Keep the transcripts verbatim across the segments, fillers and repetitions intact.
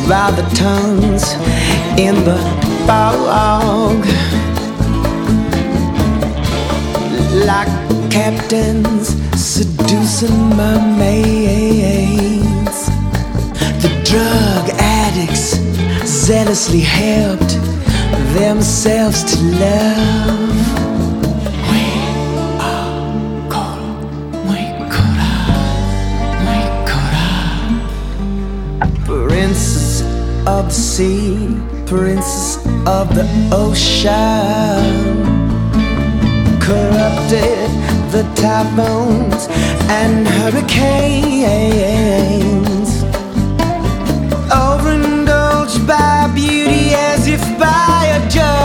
by the tongues in the fog, like captains seducing mermaids. The drug addicts zealously helped themselves to love. Princess of the sea, princess of the ocean, corrupted the typhoons and hurricanes, overindulged by beauty as if by a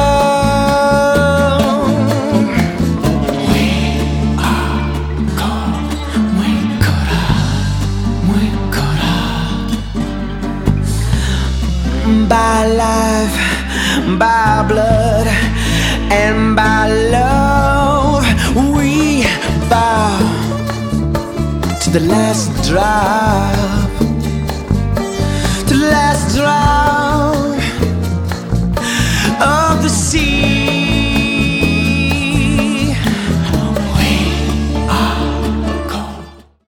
joke. We are cold, we coulda, we coulda. By life, by blood, and by love, we bow to the last drop, to the last drop.